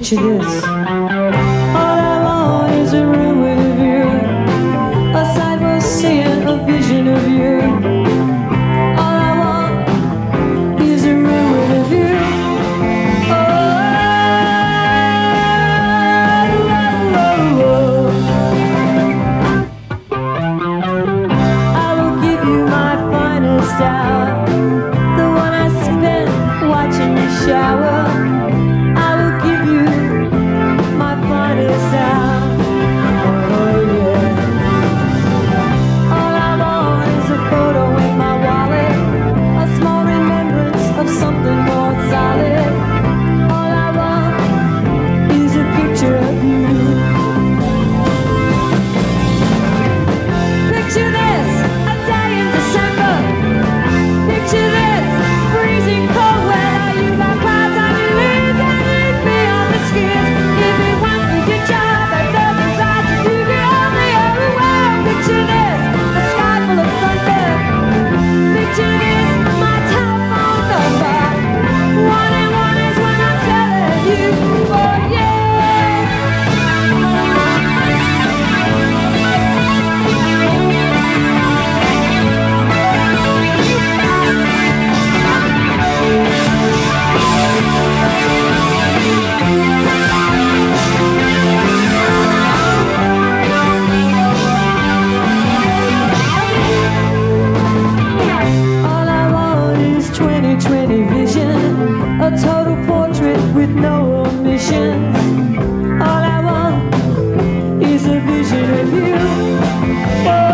Picture this. All I want is a room with a view, a sight worth seeing, a vision of you. All I want is a room with a view. I will give you my finest hour, the one I spent watching you shower. I will give you my finest hour. Oh yeah. All I want is a photo in my wallet, a small remembrance of something more solid. All I want is a picture of you. Picture this, a day in December. Picture this, freezing cold weather. You got clouds on your leaves and you'd be on the skids. If you want me your job and nothing bad, you can only overwhelm. Picture this, a sky full of thunder. Picture this, my telephone number. 1 is when I'm telling you, oh yeah. All I want is 20/20 vision, a total portrait with no omissions. All I want is a vision of you. Oh,